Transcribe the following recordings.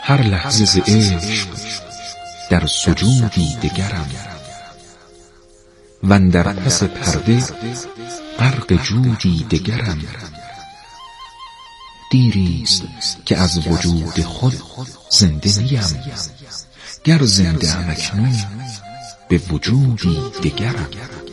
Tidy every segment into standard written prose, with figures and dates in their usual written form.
هر لحظه ز عشق در سجودی دگرم، وندر پس پرده غرق جودی دگرم. دیریست که از وجود خود زنده نیم، گر زنده ام اکنون به وجودی دگرم.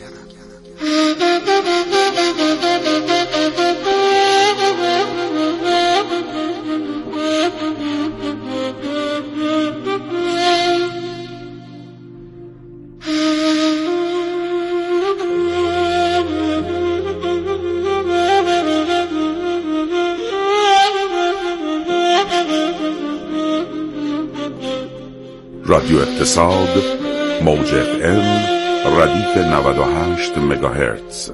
رادیو اقتصاد، موج FM، ردیف 98 مگاهرتز.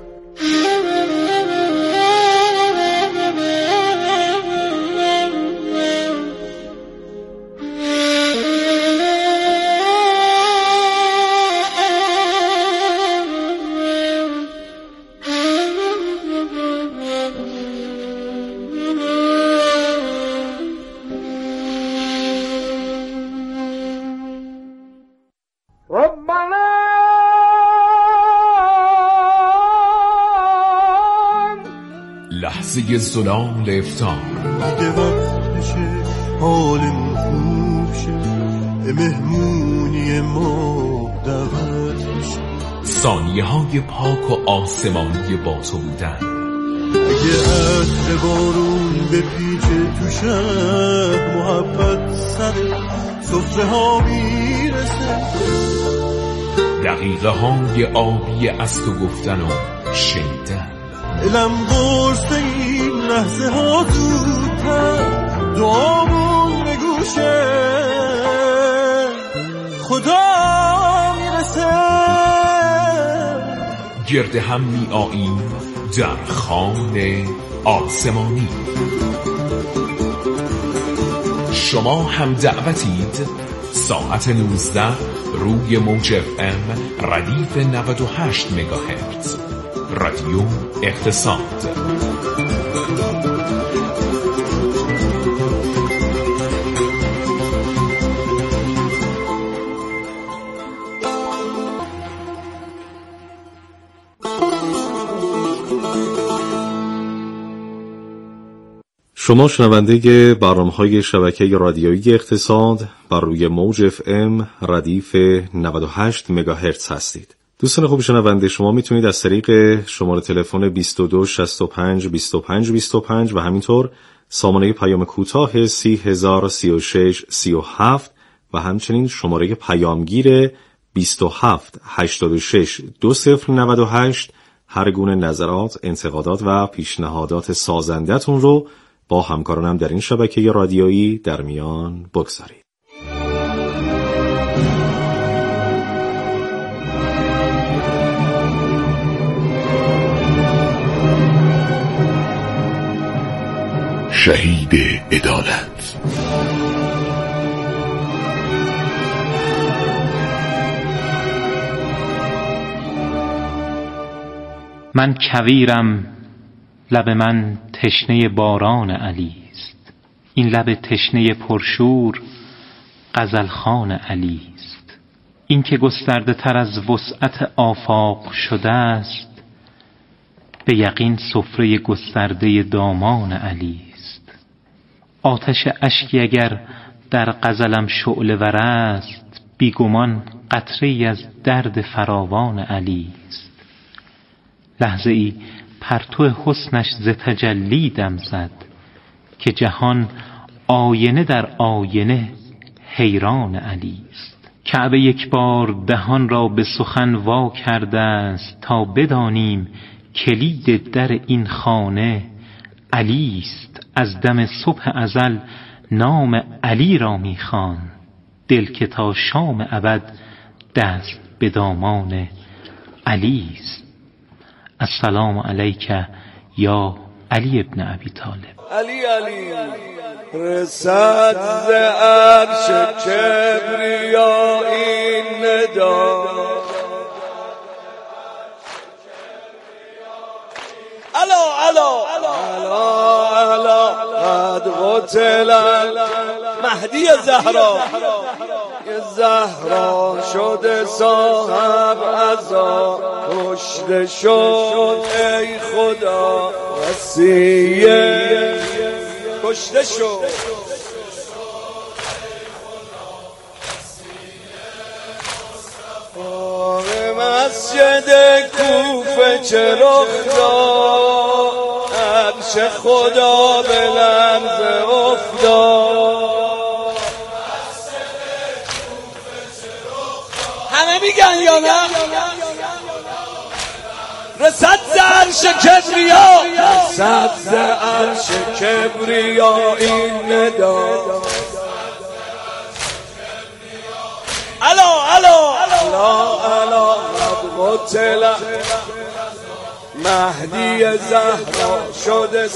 لحظه زلال افطار، دیگه وقتشه حالمون خوب شه، مهمونی ما دعوت بشه، ثانیه های پاک و آسمانی با تو بودن. اگه عطر بارون به پیچه تو شهر، محبت سر سفره ها میرسه، دقیقه های آبی از تو گفتن و شنیدن. دلم قرص این لحظه ها زودتر، دعامون به گوشه خدا میرسه. گرد هم می آییم در خوان آسمانی. شما هم دعوتید. ساعت 19 روی موج FM ردیف 98 مگاهرتز. رادیو اقتصاد. شما شنونده برنامه‌های شبکه رادیویی اقتصاد بر روی موج FM ردیف 98 مگاهرتز هستید. دوستان خوب شنونده، شما میتونید از طریق شماره تلفن 22 65 25 25 و همینطور سامانه پیام کوتاه 30036 37 و همچنین شماره پیامگیر 27 86 2098 هر گونه نظرات، انتقادات و پیشنهادات سازنده‌تون رو با همکارانم در این شبکه رادیویی در میان بگذارید. شهید عدالت. من کویرم، لب من تشنه باران علی است. این لب تشنه پرشور غزلخوان علی است. این که گسترده تر از وسعت آفاق شده است، به یقین سفره گسترده دامان علی است. آتش اشکی اگر در غزلم شعله ور است، بیگمان قطره‌ای از درد فراوان علی است. لحظه ای پرتو حسنش ز تجلی دم زد، که جهان آینه در آینه حیران علی است. کعبه یک بار دهان را به سخن وا کرده است، تا بدانیم کلید در این خانه علی است. از دم صبح ازل نام علی را میخوان، دل که تا شام ابد دست به دامان علی است. السلام علیک یا علی ابن ابی طالب. علی علی رسد ز عرش کبریایی ندا، الا الا الا الا قد قتل مهدی زهرا شده صاحب عزا کشته شد ای خدا وصیه کشته شد مسجد کوفه چه رخ داد عرش خدا به لرزه افتاد همه میگن یا نه رسد ز عرش کبریا رسد ز عرش کبریا این ندا الا قتل مهدی زهرا شده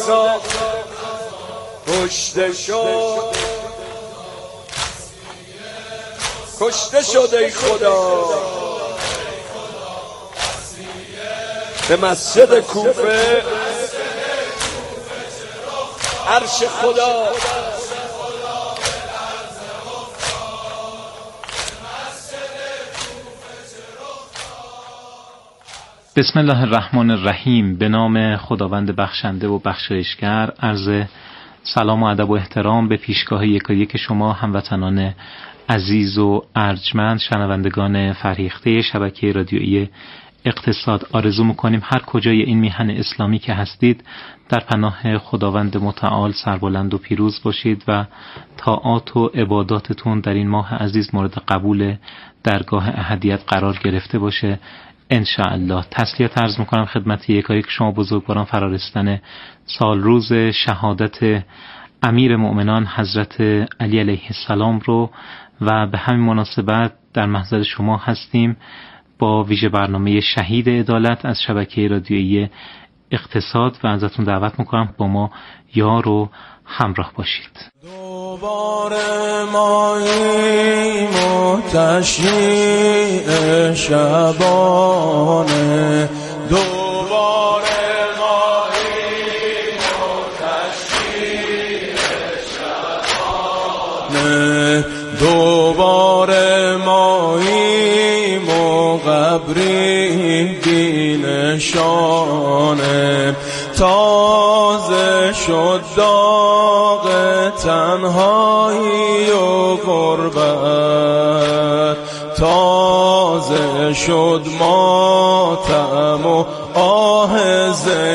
کشته شد ای خدا به مسجد کوفه عرش خدا بسم الله الرحمن الرحیم. به نام خداوند بخشنده و بخشایشگر. عرض سلام و ادب و احترام به پیشگاه یکایک شما هموطنان عزیز و ارجمند، شنوندگان فرهیخته شبکه رادیویی اقتصاد. آرزو میکنیم هر کجای این میهن اسلامی که هستید در پناه خداوند متعال سربلند و پیروز باشید و طاعات و عباداتتون در این ماه عزیز مورد قبول درگاه احدیت قرار گرفته باشه ان شاء الله. تسلیت عرض میکنم خدمت یکایک شما بزرگواران فرارستن سال روز شهادت امیر مؤمنان حضرت علی علیه السلام رو و به همین مناسبت در محضر شما هستیم با ویژه برنامه شهید عدالت از شبکه رادیویی اقتصاد و ازتون دعوت میکنم با ما یار و همراه باشید. دوباره ماییم و تشریع شبانه دوباره ماییم و تشریع شبانه دوباره ماییم و قبری بینشانه تازه شد داغ تنهایی و غربت تازه شد ماتم و آه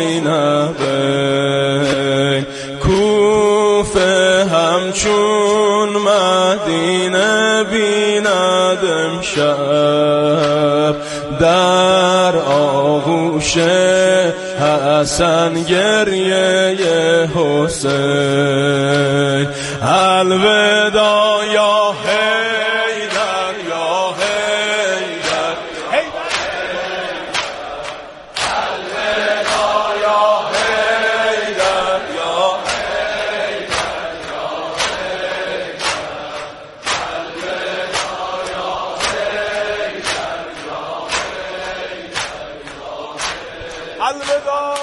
زینبه کوفه همچون مدینه بیند امشب در آغوش حسن گریه حسین الوداع یا حیدر یا حیدر الوداع یا حیدر یا الوداع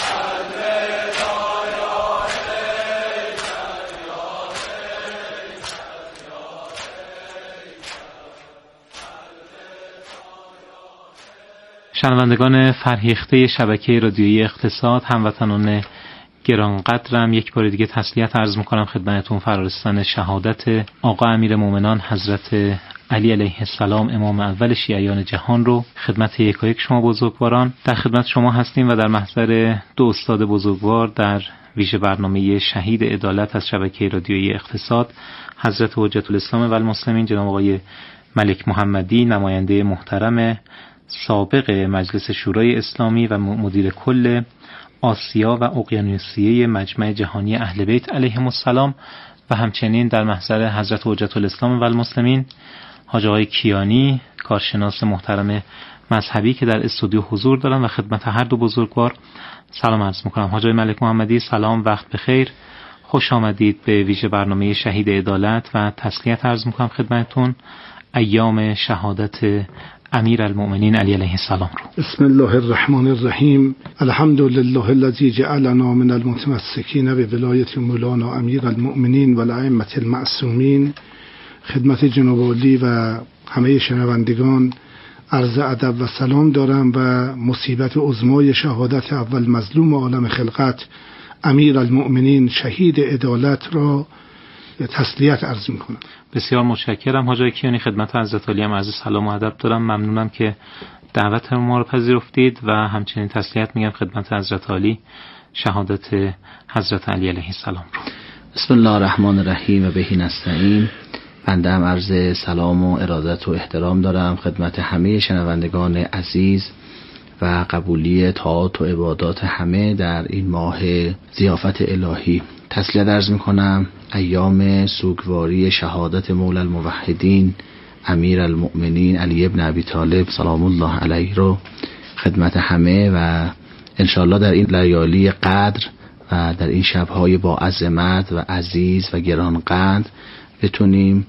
شنوندگان فرهیخته شبکه رادیویی اقتصاد، هموطنان گرانقدرم، یک بار دیگه تسلیت عرض میکنم خدمتتون فرارستن شهادت آقا امیر مومنان حضرت علی علیه السلام امام اول شیعیان جهان رو خدمت یکایک شما بزرگواران. در خدمت شما هستیم و در محضر دو استاد بزرگوار در ویژه برنامه شهید عدالت از شبکه رادیویی اقتصاد، حضرت حجت الاسلام و المسلمین جناب آقای ملک محمدی، نماینده محترم سابق مجلس شورای اسلامی و مدیر کل آسیا و اقیانوسیه مجمع جهانی اهل بیت علیهم السلام، و همچنین در محضر حضرت حجت الاسلام و المسلمین حاج آقای کیانی، کارشناس محترم مذهبی که در استودیو حضور دارم و خدمت هر دو بزرگوار سلام عرض میکنم. حاج آقای ملک محمدی سلام، وقت بخیر، خوش آمدید به ویژه برنامه شهید عدالت و تسلیت عرض میکنم خدمتتون. ایام شهادت امیرالمؤمنین علی علیه السلام رو. بسم الله الرحمن الرحیم. الحمد لله الذی جعلنا من المتمسکین بولایت مولانا امیرالمؤمنین و الائمة المعصومین. خدمت جناب عالی و همه شنوندگان عرض ادب و سلام دارم و مصیبت عظمای شهادت اول مظلوم عالم خلقت امیرالمؤمنین شهید عدالت را تسلیت عرض می‌کنم. بسیار متشکرم حاج کیانی. خدمت حضرت عالی هم عرض سلام و ادب دارم. ممنونم که دعوت ما رو پذیرفتید و همچنین تسلیت میگم خدمت حضرت عالی شهادت حضرت علی علیه السلام رو. بسم الله الرحمن الرحیم و بهی نستعین. بنده هم عرض سلام و ارادت و احترام دارم خدمت همه شنوندگان عزیز و قبولی طاعات و عبادات همه در این ماه ضیافت الهی. تسلیت عرض میکنم ایام سوگواری شهادت مولا الموحدین امیرالمؤمنین علی ابن ابی طالب سلام الله علیه رو خدمت همه و انشاءالله در این لیالی قدر و در این شبهای با عظمت و عزیز و گرانقدر بتونیم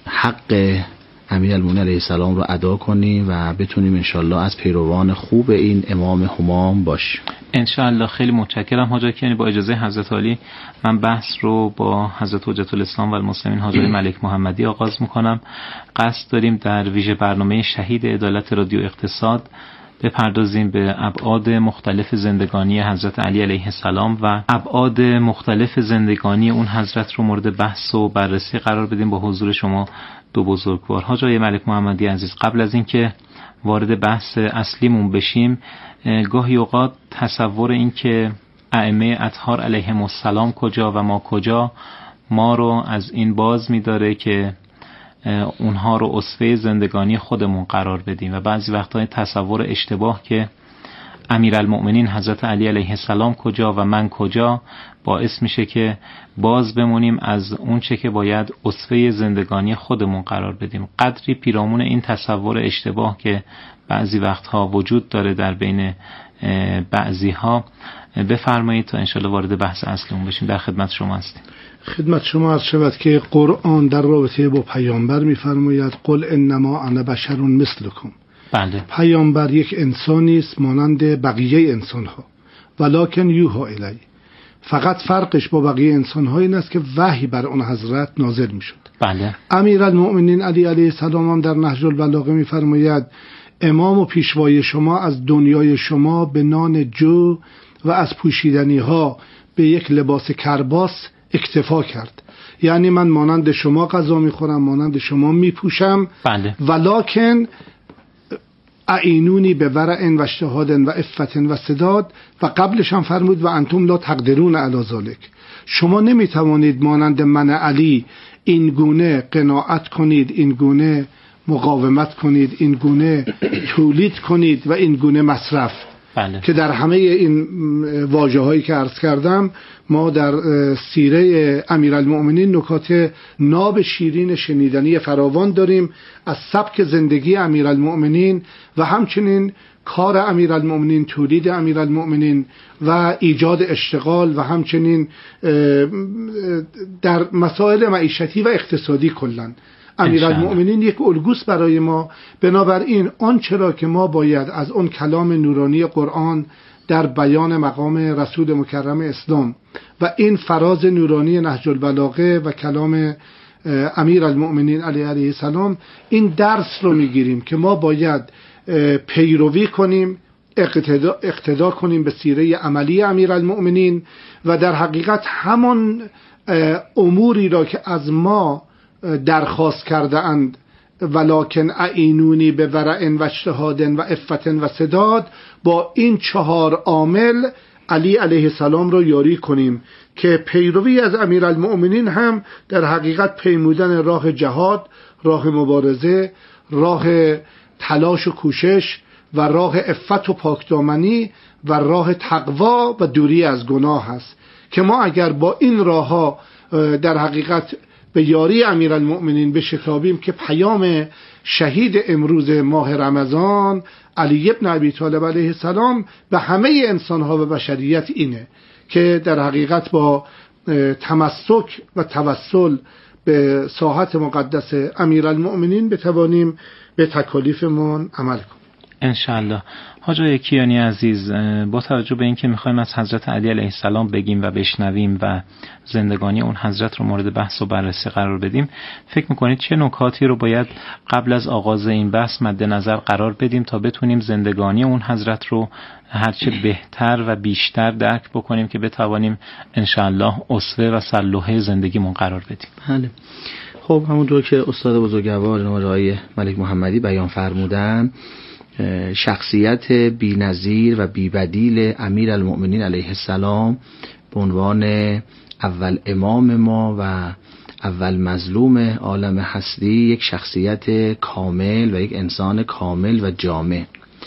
حق امیرالمؤمنین علیه السلام رو ادا کنیم و بتونیم انشاءالله از پیروان خوب این امام همام باشیم انشاءالله. خیلی متشکرم حاج کیانی. با اجازه حضرت عالی من بحث رو با حضرت حجت الاسلام و المسلمین حاج ملک محمدی آغاز میکنم. قصد داریم در ویژه برنامه شهید عدالت رادیو اقتصاد بپردازیم به ابعاد مختلف زندگانی حضرت علی علیه السلام و ابعاد مختلف زندگانی اون حضرت رو مورد بحث و بررسی قرار بدیم با حضور شما دو بزرگوار. حاج ملک محمدی عزیز، قبل از اینکه وارد بحث اصلیمون بشیم، گاهی اوقات تصور این که ائمه اطهار علیهم السلام کجا و ما کجا ما رو از این باز می‌داره که اونها رو اسوه زندگانی خودمون قرار بدیم و بعضی وقتا تصور اشتباه که امیرالمؤمنین حضرت علی علیه السلام کجا و من کجا باعث میشه که باز بمونیم از اون چه که باید اسوه زندگانی خودمون قرار بدیم. قدری پیرامون این تصور اشتباه که بعضی وقتها وجود داره در بین بعضی ها بفرمایید تا انشالله وارد بحث اصلیمون بشیم. در خدمت شما هستیم. خدمت شما عرض شود که قرآن در رابطه با پیامبر می‌فرماید قل انما انا بشر مثلکم. بله. پیامبر یک انسانی است مانند بقیه انسان‌ها ولکن یوحی الی. فقط فرقش با بقیه انسان‌ها این است که وحی بر اون حضرت نازل می‌شد. بله. امیرالمؤمنین علی علیه السلام هم در نهج البلاغه می‌فرماید امام و پیشوای شما از دنیای شما به نان جو و از پوشیدنی‌ها به یک لباس کرباس اکتفا کرد. یعنی من مانند شما غذا میخورم، مانند شما میپوشم. بله. ولکن اعینونی به ورع و اجتهاد و عفت و سداد و قبلش هم فرمود و انتم لا تقدرون علی ذلک. شما نمیتوانید مانند من علی این گونه قناعت کنید، این گونه مقاومت کنید، این گونه تولید کنید و این گونه مصرف. بله. که در همه این واژه‌هایی که عرض کردم ما در سیره امیرالمؤمنین نکات ناب شیرین شنیدنی فراوان داریم از سبک زندگی امیرالمؤمنین و همچنین کار امیرالمؤمنین، تولید امیرالمؤمنین و ایجاد اشتغال و همچنین در مسائل معیشتی و اقتصادی کلاً. امیرالمؤمنین یک الگوست برای ما. بنابراین آنچه را که ما باید از اون کلام نورانی قرآن در بیان مقام رسول مکرم اسلام و این فراز نورانی نهج البلاغه و کلام امیرالمؤمنین علیه السلام این درس رو میگیریم که ما باید پیروی کنیم، اقتدا کنیم به سیره عملی امیرالمؤمنین و در حقیقت همان اموری را که از ما درخواست کرده اند ولکن اعینونی به ورع و اجتهاد و عفت و سداد، با این 4 عامل علی علیه السلام را یاری کنیم که پیروی از امیرالمؤمنین هم در حقیقت پیمودن راه جهاد، راه مبارزه، راه تلاش و کوشش و راه عفت و پاکدامنی و راه تقوا و دوری از گناه است که ما اگر با این راه‌ها در حقیقت به یاری امیرالمؤمنین بشتابیم که پیام شهید امروز ماه رمضان علی ابن ابی طالب علیه السلام به همه انسانها و بشریت اینه که در حقیقت با تمسک و توسل به ساحت مقدس امیرالمؤمنین بتوانیم به تکالیفمون عمل کنیم انشالله. حاج آقای کیانی عزیز، با توجه به اینکه میخوایم از حضرت علی علیه السلام بگیم و بشنویم و زندگانی اون حضرت رو مورد بحث و بررسی قرار بدیم، فکر میکنید چه نکاتی رو باید قبل از آغاز این بحث مد نظر قرار بدیم تا بتونیم زندگانی اون حضرت رو هرچه بهتر و بیشتر درک بکنیم که بتوانیم انشالله اسوه و سلوحه زندگیمون قرار بدیم؟ بله. خب همونطور که استاد بزرگوار جناب آقای ملک محمدی بیان فرمودن، شخصیت بی‌نظیر و بی‌بدیل امیرالمؤمنین علیه السلام به عنوان اول امام ما و اول مظلوم عالم هستی یک شخصیت کامل و یک انسان کامل و جامع.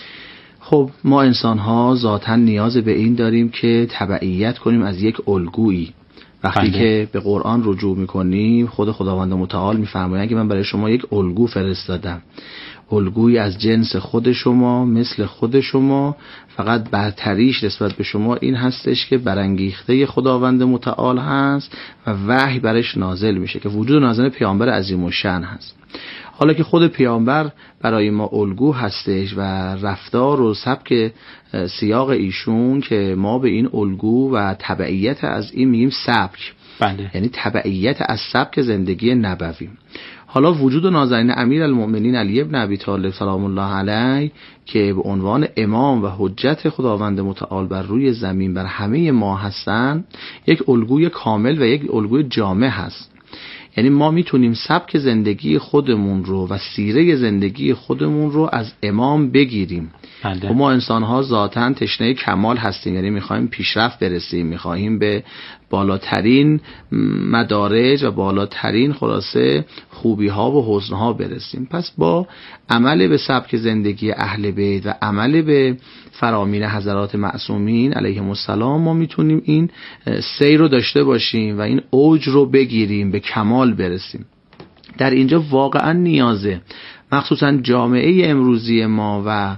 خب ما انسان ها ذاتاً نیاز به این داریم که تبعیت کنیم از یک الگویی. وقتی که به قرآن رجوع میکنیم خود خداوند متعال میفرماید که من برای شما یک الگو فرستادم، الگویی از جنس خود شما، مثل خود شما، فقط برتریش نسبت به شما این هستش که برانگیخته خداوند متعال هست و وحی برش نازل میشه که وجود نازل پیامبر عظیم الشأن هست. حالا که خود پیامبر برای ما الگو هستش و رفتار و سبک سیاق ایشون که ما به این الگو و تبعیت از این میگیم سبک، یعنی تبعیت از سبک زندگی نبوی. حالا وجود نازنین امیرالمؤمنین علی ابن ابی طالب سلام الله علیه که به عنوان امام و حجت خداوند متعال بر روی زمین بر همه ما هستن، یک الگوی کامل و یک الگوی جامع هست. یعنی ما میتونیم سبک زندگی خودمون رو و سیره زندگی خودمون رو از امام بگیریم. و ما انسان ها ذاتاً تشنه کمال هستیم، یعنی میخوایم پیشرفت برسیم، میخوایم به بالاترین مدارج و بالاترین خلاصه خوبی ها و حسن ها برسیم. پس با عمل به سبک زندگی اهل بیت و عمل به فرامین حضرات معصومین علیهم السلام ما میتونیم این سیر رو داشته باشیم و این اوج رو بگیریم، به کمال برسیم. در اینجا واقعا نیازه، مخصوصا جامعه امروزی ما و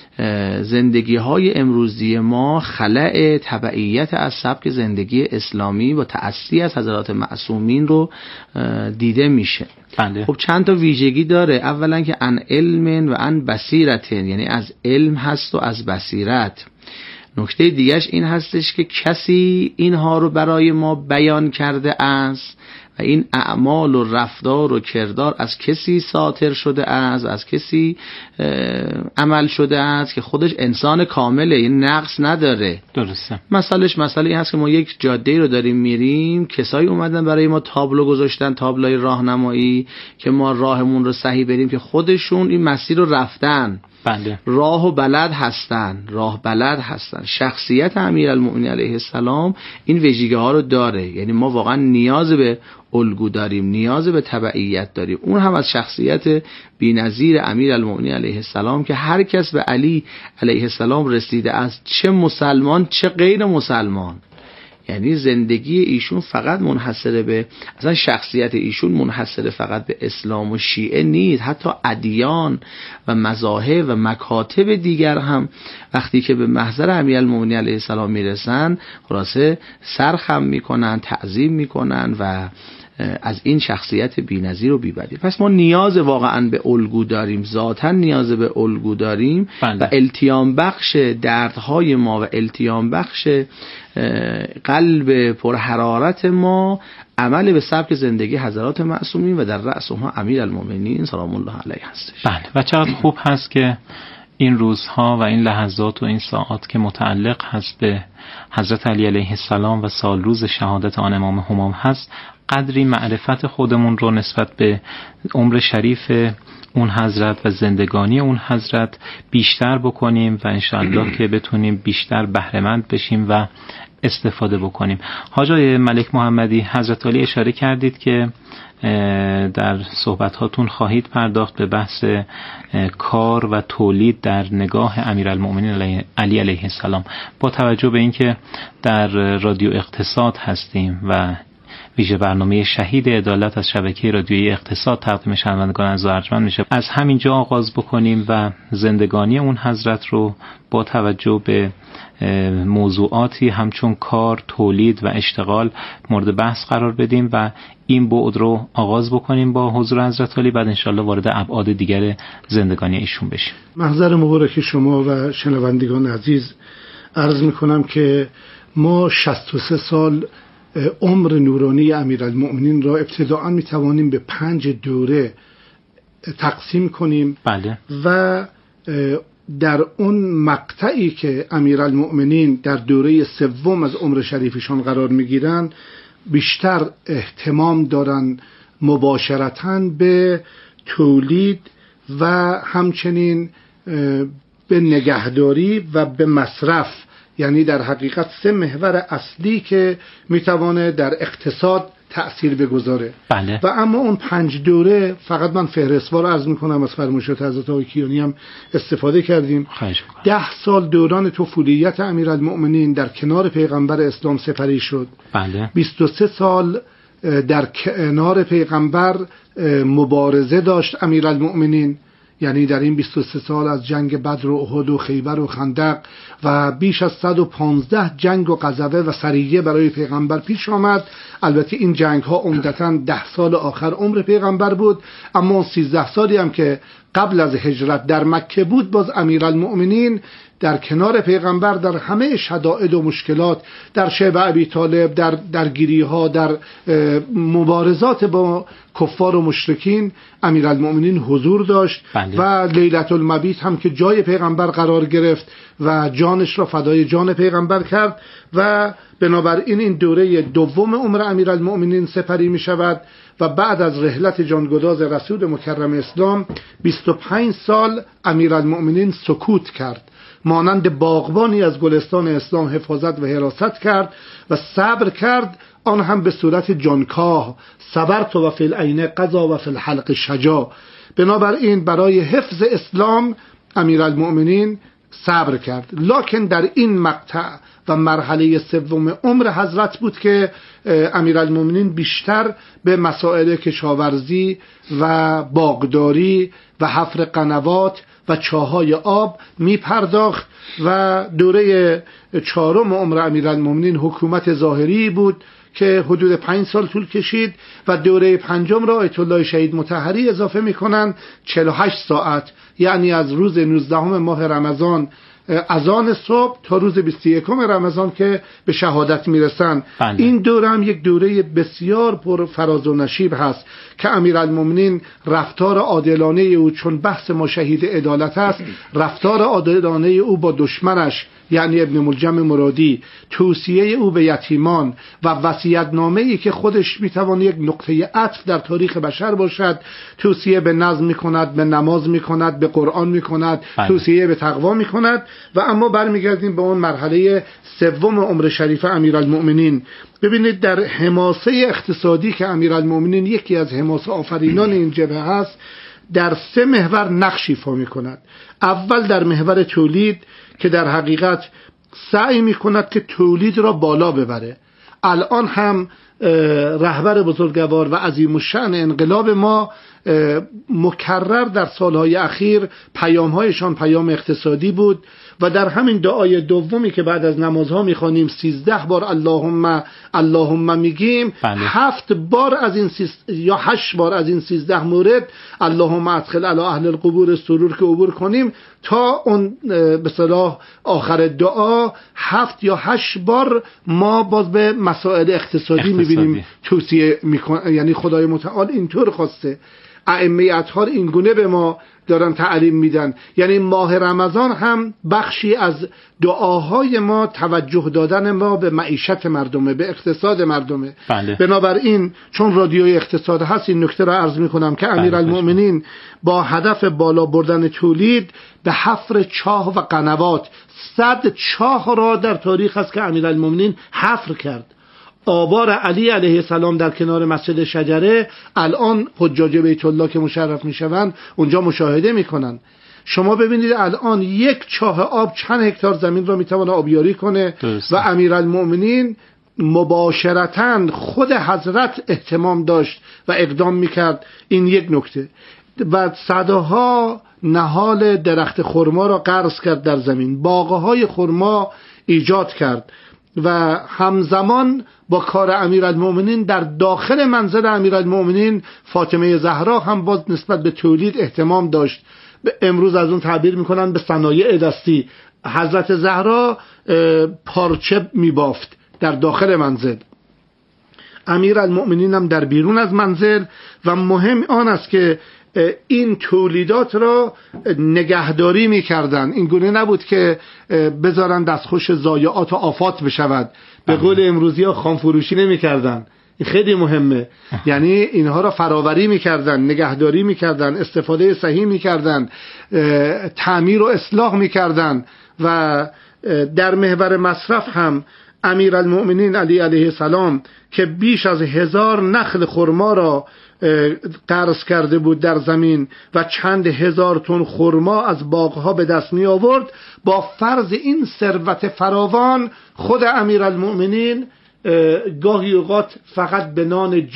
زندگی های امروزی ما خلأ تبعیت از سبک زندگی اسلامی و تأسی از حضرات معصومین رو دیده میشه. خب چند تا ویژگی داره. اولا که ان علم و ان بصیرت، یعنی از علم هست و از بصیرت. نکته دیگهش این هستش که کسی اینها رو برای ما بیان کرده است و این اعمال و رفتار و کردار از کسی ساطر شده است، از کسی عمل شده است که خودش انسان کامله، این نقص نداره. درسته. مسئله این هست که ما یک جاده رو داریم میریم، کسایی اومدن برای ما تابلو گذاشتن، تابلوی راهنمایی که ما راهمون رو صحیح بریم، که خودشون این مسیر رو رفتن، راه بلد هستن. شخصیت امیرالمؤمنین علیه السلام این ویژگی ها رو داره. یعنی ما واقعا نیاز به الگو داریم، نیاز به تبعیت داریم. اون هم از شخصیت بی‌نظیر امیرالمؤمنین علیه السلام که هر کس به علی علیه السلام رسیده است، چه مسلمان چه غیر مسلمان، یعنی زندگی ایشون فقط منحصر به، اصلا شخصیت ایشون منحصر فقط به اسلام و شیعه نیست، حتی ادیان و مذاهب و مکاتب دیگر هم وقتی که به محضر امیرالمؤمنین علیه السلام میرسن خلاصه سرخم میکنن، تعظیم میکنن و از این شخصیت بی‌نظیر و بی‌بدیل. پس ما نیاز واقعا به الگو داریم، ذاتاً نیاز به الگو داریم و التیام بخش دردهای ما و التیام بخش قلب پرحرارت ما عمل به سبک زندگی حضرات معصومین و در رأس اونها امیرالمؤمنین سلام الله علیه هستش. بله. و چقدر خوب هست که این روزها و این لحظات و این ساعات که متعلق هست به حضرت علی علیه السلام و سال روز شهادت آن امام همام هست، قدری معرفت خودمون رو نسبت به عمر شریف اون حضرت و زندگانی اون حضرت بیشتر بکنیم و انشاءالله که بتونیم بیشتر بهره‌مند بشیم و استفاده بکنیم. حاج آقای ملک محمدی، حضرت علی اشاره کردید که در صحبتاتون خواهید پرداخت به بحث کار و تولید در نگاه امیرالمؤمنین علی علیه السلام. با توجه به اینکه در رادیو اقتصاد هستیم و ویژه برنامه شهید عدالت از شبکه رادیویی اقتصاد تقدیم شنوندگان عزیز و ارجمند میشه. از همین جا آغاز بکنیم و زندگانی اون حضرت رو با توجه به موضوعاتی همچون کار، تولید و اشتغال مورد بحث قرار بدیم و این بعد رو آغاز بکنیم با حضور حضرت علی، بعد انشالله وارد ابعاد دیگر زندگانی ایشون بشیم. محضر مبارک شما و شنوندگان عزیز، عرض میکنم که ما 63 سال عمر نورانی امیرالمؤمنین را ابتداءً میتوانیم به 5 دوره تقسیم کنیم. بله. و در اون مقطعی که امیرالمؤمنین در دوره سوم از عمر شریفشان قرار میگیرن بیشتر اهتمام دارن مباشرتاً به تولید و همچنین به نگهداری و به مصرف، یعنی در حقیقت 3 محور اصلی که میتوانه در اقتصاد تأثیر بگذاره. بله. و اما اون 5 دوره فقط من فهرستوار عرض میکنم، از فرمایشات حضرت آقای کیانی هم استفاده کردیم. 10 سال دوران طفولیت امیرالمؤمنین در کنار پیغمبر اسلام سپری شد. بله. 23 سال در کنار پیغمبر مبارزه داشت امیرالمؤمنین، یعنی در این 23 سال از جنگ بدر و احد و خیبر و خندق و بیش از 115 جنگ و غزوه و سریه برای پیغمبر پیش آمد. البته این جنگ ها عمدتاً 10 سال آخر عمر پیغمبر بود، اما اون 13 سالی هم که قبل از هجرت در مکه بود باز امیرالمؤمنین در کنار پیغمبر در همه شدائد و مشکلات، در شیب ابی طالب، در درگیری ها، در مبارزات با کفار و مشرکین امیرالمؤمنین حضور داشت. بله. و لیلة المبیت هم که جای پیغمبر قرار گرفت و جانش را فدای جان پیغمبر کرد و بنابراین این دوره دوم عمر امیرالمؤمنین سپری می شود و بعد از رحلت جانگداز رسول مکرم اسلام 25 سال امیرالمؤمنین سکوت کرد، مانند باغبانی از گلستان اسلام حفاظت و حراست کرد و صبر کرد، آن هم به صورت جانکاه، صبرت و فی العین قضا و فی الحلق شجا. بنابراین برای حفظ اسلام امیرالمؤمنین صبر کرد. لکن در این مقطع و مرحله سوم عمر حضرت بود که امیرالمؤمنین بیشتر به مسائل کشاورزی و باغداری و حفر قنوات و چاهای آب می پرداخت و دوره 4 عمر امیرالمؤمنین حکومت ظاهری بود که حدود 5 سال طول کشید و دوره 5 را آیت الله شهید مطهری اضافه میکنن 48 ساعت، یعنی از روز 19 ماه رمضان اذان صبح تا روز 21 رمضان که به شهادت میرسن. بله. این دوره هم یک دوره بسیار پر فراز و نشیب هست که امیرالمؤمنین رفتار عادلانه او، چون بحث ما شهید عدالت است، رفتار عادلانه او با دشمنش یعنی ابن ملجم مرادی، توصیه او به یتیمان و وصیت‌نامه‌ای که خودش میتواند یک نقطه عطف در تاریخ بشر باشد، توصیه به نظم میکند، به نماز میکند، به قرآن میکند، توصیه به تقوا میکند. و اما برمیگردیم به اون مرحله سوم عمر شریف امیرالمؤمنین. ببینید در حماسه اقتصادی که امیرالمؤمنین یکی از حماسه آفرینان این جبهه هست، در 3 محور نقش ایفا میکند. اول در محور تولید که در حقیقت سعی میکند که تولید را بالا ببره. الان هم رهبر بزرگوار و عظیم الشأن انقلاب ما مکرر در سالهای اخیر پیامهایشان پیام اقتصادی بود و در همین دعای دومی که بعد از نمازها میخوانیم 13 بار اللهم اللهم میگیم، 7 بار از این یا 8 بار از این 13 مورد اللهم ادخل علی اهل القبور سرور که عبور کنیم تا اون به صلاح آخر دعا 7 یا 8 بار ما باز به مسائل اقتصادی میبینیم توصیه میکنه. یعنی خدای متعال اینطور خواسته، ائمه اطهار این گونه به ما دارن تعلیم میدن. یعنی ماه رمضان هم بخشی از دعاهای ما توجه دادن ما به معیشت مردمه، به اقتصاد مردمه. بله. بنابراین چون رادیوی اقتصاد هست این نکته را عرض میکنم که امیرالمؤمنین با هدف بالا بردن تولید به حفر چاه و قنوات، 100 چاه را در تاریخ است که امیرالمؤمنین حفر کرد. آبار علی علیه السلام در کنار مسجد شجره الان حجاج بیت الله که مشرف میشوند اونجا مشاهده میکنن. شما ببینید الان یک چاه آب چند هکتار زمین را میتونه آبیاری کنه. درسته. و امیرالمؤمنین مباشرتاً خود حضرت اهتمام داشت و اقدام میکرد. این یک نکته. و صدها نهال درخت خرما را غرس کرد در زمین، باغهای خرما ایجاد کرد و همزمان با کار امیرالمؤمنین در داخل منزل امیرالمؤمنین فاطمه زهرا هم باز نسبت به تولید اهتمام داشت. امروز از اون تعبیر میکنن به صنایع دستی. حضرت زهرا پارچه میبافت در داخل منزل، امیرالمؤمنین هم در بیرون از منزل. و مهم آن است که این تولیدات را نگهداری میکردن. این گونه نبود که بذارن دستخوش ضایعات و آفات بشود. به قول امروزی ها خامفروشی نمیکردن. این خیلی مهمه. یعنی اینها را فراوری میکردن، نگهداری میکردن، استفاده صحیح میکردن، تعمیر و اصلاح میکردن. و در محور مصرف هم امیرالمؤمنین علی علیه السلام که بیش از 1000 نخل خرما را غرس کرده بود در زمین و چند هزار تن خرما از باغها به دست می آورد، با فرض این ثروت فراوان خود امیرالمؤمنین گاهی اوقات فقط به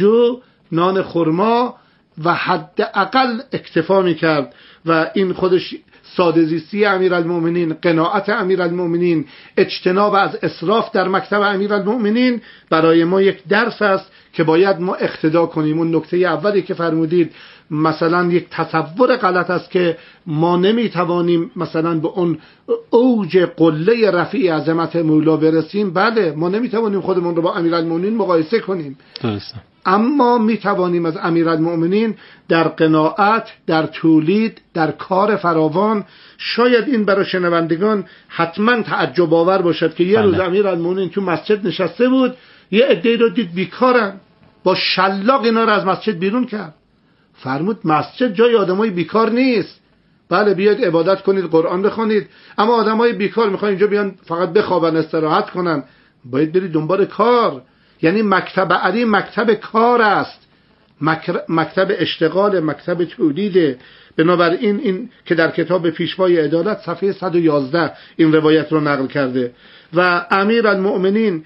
نان خرما و حداقل اکتفا می کرد. و این خودش ساده زیستی امیرالمؤمنین، قناعت امیرالمؤمنین، اجتناب از اسراف در مکتب امیرالمؤمنین برای ما یک درس است که باید ما اقتدا کنیم. اون نکته اولی که فرمودید، مثلا یک تصور غلط است که ما نمیتوانیم مثلا به اون اوج قله رفیع عظمت مولا برسیم. بله، ما نمیتوانیم خودمون رو با امیرالمؤمنین مقایسه کنیم، درسته، اما میتوانیم از امیرالمؤمنین در قناعت، در تولید، در کار فراوان. شاید این برای شنوندگان حتما تعجب آور باشد که یه روز امیرالمؤمنین تو مسجد نشسته بود، یه عده‌ای رو دید بیکارن، با شلاق اینا رو از مسجد بیرون کرد. فرمود مسجد جای آدمای بیکار نیست. بله، بیاید عبادت کنید، قرآن بخونید، اما آدمای بیکار میخوان اینجا بیان فقط بخوابن، استراحت کنن. باید برید دنبال کار. یعنی مکتب علی مکتب کار است، مکتب اشتغال، مکتب تولید. بنابراین این که در کتاب پیشوای عدالت صفحه 111 این روایت رو نقل کرده. و امیرالمؤمنین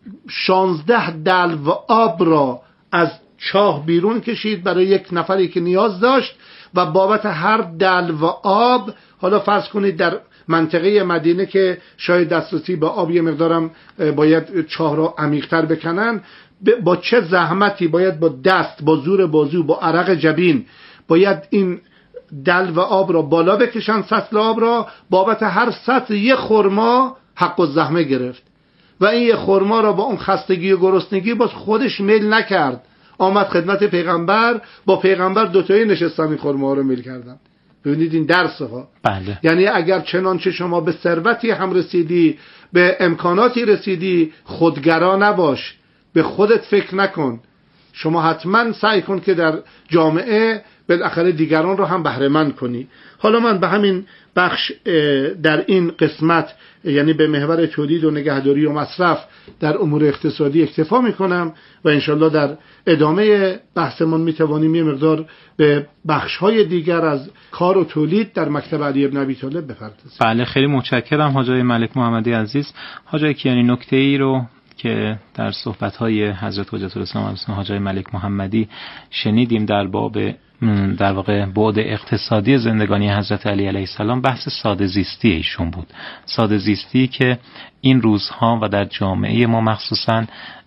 16 دلو آب را از چاه بیرون کشید برای یک نفری که نیاز داشت و بابت هر دلو آب، حالا فرض کنید در منطقه مدینه که شاید دسترسی به آب یه مقدارم باید چاه را عمیق‌تر بکنن، با چه زحمتی باید با دست، با زور بازو، با عرق جبین باید این دلو آب را بالا بکشن، سطل آب را. بابت هر سطل یه خرما حق الزحمه گرفت و این یه خرما را با اون خستگی و گرسنگی باز خودش میل نکرد، آمد خدمت پیغمبر. با پیغمبر دوتایی نشستن این خرما رو میل کردن. ببینید این درسه ها. بله. یعنی اگر چنانچه شما به ثروتی هم رسیدی، به امکاناتی رسیدی، خودگرا نباش، به خودت فکر نکن. شما حتما سعی کن که در جامعه بالاخره دیگران رو هم بهره مند کنی. حالا من به همین بخش در این قسمت، یعنی به محور تولید و نگهداری و مصرف در امور اقتصادی اکتفا میکنم و انشالله در ادامه بحثمون میتوانیم یه مقدار به بخش‌های دیگر از کار و تولید در مکتب علی ابن ابی طالب بپردازیم. بله، خیلی متشکرم حاج آقای ملک محمدی عزیز. حاج آقای کیانی، نکته‌ای رو که در صحبت‌های حضرت حجت الاسلام حاج آقای ملک محمدی شنیدیم در باب در واقع بعد اقتصادی زندگانی حضرت علی علیه السلام، بحث ساده زیستی ایشون بود. ساده زیستی که این روزها و در جامعه ما مخصوصاً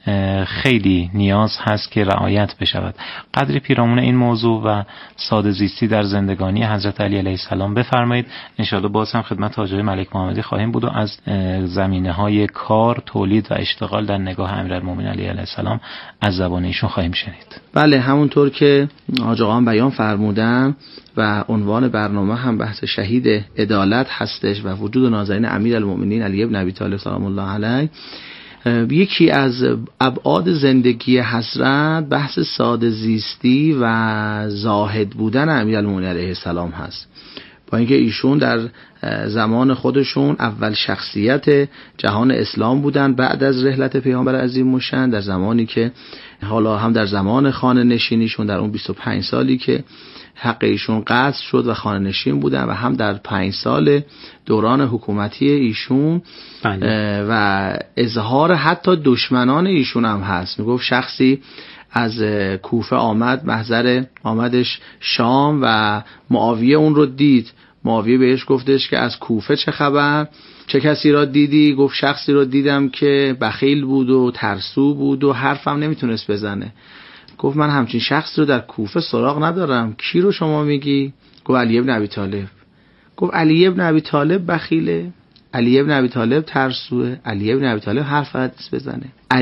خیلی نیاز هست که رعایت بشود. قدری پیرامون این موضوع و ساده زیستی در زندگانی حضرت علی علیه السلام بفرمایید. انشاءالله باز هم خدمت حاج ملک محمدی خواهیم بود و از زمینه‌های کار، تولید و اشتغال در نگاه امیرالمومنین علی علیه السلام از زبان ایشون خواهیم شنید. بله، همونطور که حاج آقا بیان فرمودن و عنوان برنامه هم بحث شهید عدالت هستش و وجود نازنین امیرالمومنین علی ابن ابی طالب سلام الله علیه. یکی از ابعاد زندگی حضرت بحث ساده زیستی و زاهد بودن امیرالمومنین علیه السلام هست. با اینکه ایشون در زمان خودشون اول شخصیت جهان اسلام بودن بعد از رحلت پیامبر عظیم موشن، در زمانی که حالا هم در زمان خانه نشینیشون در اون 25 سالی که حق ایشون قطع شد و خانه نشین بودن و هم در 5 سال دوران حکومتی ایشون و اظهار حتی دشمنان ایشون هم هست. میگفت شخصی از کوفه آمد، محضر آمدش شام و معاویه اون رو دید. معاویه بهش گفتش که از کوفه چه خبر؟ چه کسی را دیدی؟ گفت شخصی را دیدم که بخیل بود و ترسو بود و حرفم نمیتونست بزنه. گفت من همچین شخصی رو در کوفه سراغ ندارم. کی رو شما میگی؟ گفت علی ابن ابی طالب. گفت علی ابن ابی طالب بخیله، علی ابن ابی طالب ترسوه، علی ابن ابی طالب حرف بزنه.